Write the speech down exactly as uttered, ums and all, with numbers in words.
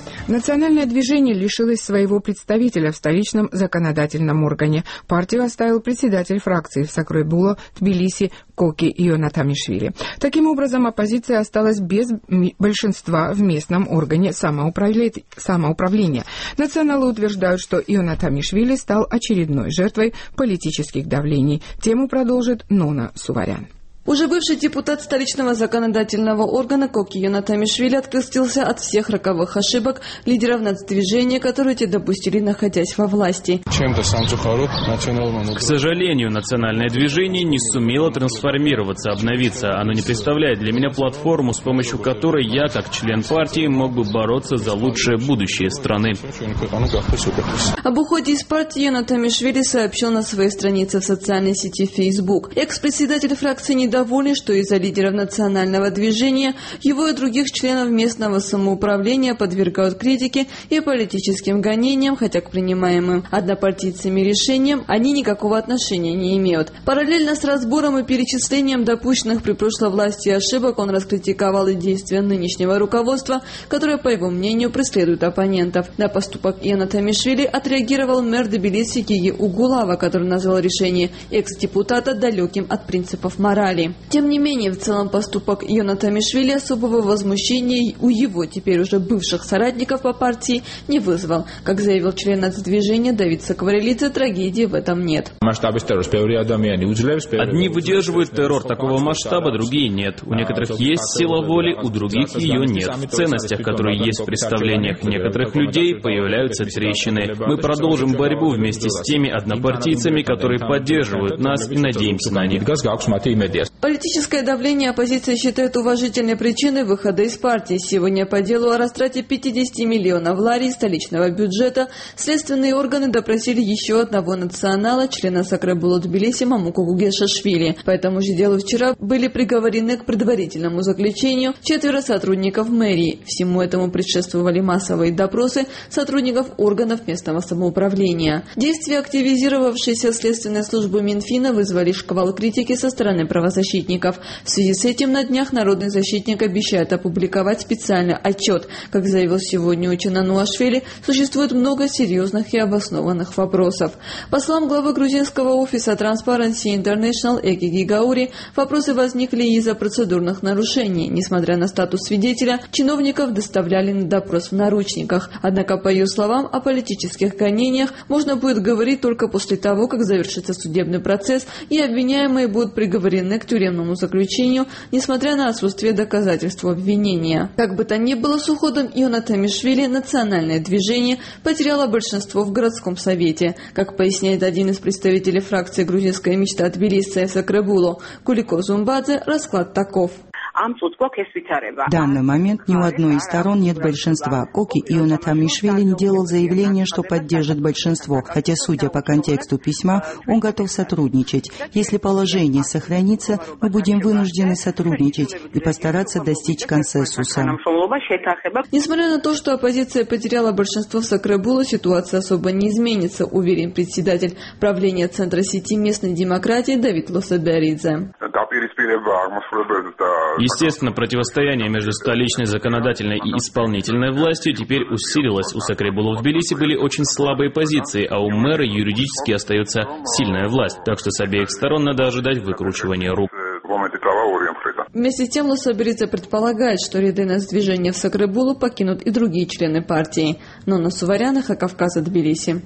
Национальное движение лишилось своего представителя в столичном законодательном органе. Партию оставил председатель фракции в Сакребуло, Тбилиси, Коки Ионатамишвили. Таким образом, оппозиция осталась без большинства в местном органе самоуправления. Националы утверждают, что Ионатамишвили стал очередной жертвой политических давлений. Тему продолжит Нона Суварян. Уже бывший депутат столичного законодательного органа Коки Ионатамишвили открестился от всех роковых ошибок лидеров нацдвижения, которые те допустили, находясь во власти. К сожалению, национальное движение не сумело трансформироваться, обновиться. Оно не представляет для меня платформу, с помощью которой я, как член партии, мог бы бороться за лучшее будущее страны. Об уходе из партии Ионатамишвили сообщил на своей странице в социальной сети Facebook. Экс-председатель фракции не доволен, что из-за лидеров национального движения его и других членов местного самоуправления подвергают критике и политическим гонениям, хотя к принимаемым однопартийцами решениям они никакого отношения не имеют. Параллельно с разбором и перечислением допущенных при прошлой власти ошибок он раскритиковал и действия нынешнего руководства, которое, по его мнению, преследует оппонентов. На поступок Ионатамишвили отреагировал мэр Тбилиси Гиги Угулава, который назвал решение экс-депутата далеким от принципов морали. Тем не менее, в целом поступок Ионатамишвили особого возмущения у его теперь уже бывших соратников по партии не вызвал. Как заявил член нацдвижения Давид Сакварелидзе, трагедии в этом нет. Одни выдерживают террор такого масштаба, другие нет. У некоторых есть сила воли, у других ее нет. В ценностях, которые есть в представлениях некоторых людей, появляются трещины. Мы продолжим борьбу вместе с теми однопартийцами, которые поддерживают нас, и надеемся на них. Политическое давление оппозиция считает уважительной причиной выхода из партии. Сегодня по делу о растрате пятидесяти миллионов лари столичного бюджета следственные органы допросили еще одного национала, члена Сакребуло Тбилиси Мамуку Гугешашвили. По этому же делу вчера были приговорены к предварительному заключению четверо сотрудников мэрии. Всему этому предшествовали массовые допросы сотрудников органов местного самоуправления. Действия активизировавшейся следственной службы Минфина вызвали шквал критики со стороны правозащитников. В связи с этим на днях народный защитник обещает опубликовать специальный отчет. Как заявил сегодня Учена Нуашвили, существует много серьезных и обоснованных вопросов. По словам главы грузинского офиса Transparency International Эки Гигаури, вопросы возникли из-за процедурных нарушений. Несмотря на статус свидетеля, чиновников доставляли на допрос в наручниках. Однако, по ее словам, о политических гонениях можно будет говорить только после того, как завершится судебный процесс и обвиняемые будут приговорены к тюремному заключению, несмотря на отсутствие доказательств обвинения. Как бы то ни было, с уходом Ионатамишвили национальное движение потеряло большинство в городском совете. Как поясняет один из представителей фракции «Грузинская мечта» Тбилиси Сакребуло Кулико Зумбадзе, расклад таков. В данный момент ни у одной из сторон нет большинства. Коки Ионатамишвили не делал заявление, что поддержит большинство, хотя, судя по контексту письма, он готов сотрудничать. Если положение сохранится, мы будем вынуждены сотрудничать и постараться достичь консенсуса. Несмотря на то, что оппозиция потеряла большинство в Сакребуло, ситуация особо не изменится, уверен председатель правления Центра сети местной демократии Давид Лосаберидзе. Естественно, противостояние между столичной законодательной и исполнительной властью теперь усилилось. У Сакребуло в Тбилиси были очень слабые позиции, а у мэра юридически остается сильная власть. Так что с обеих сторон надо ожидать выкручивания рук. Вместе с тем Лосаберидзе предполагает, что ряды нацдвижения в Сакребуло покинут и другие члены партии. Нона Суварян, Кавказа, Тбилиси.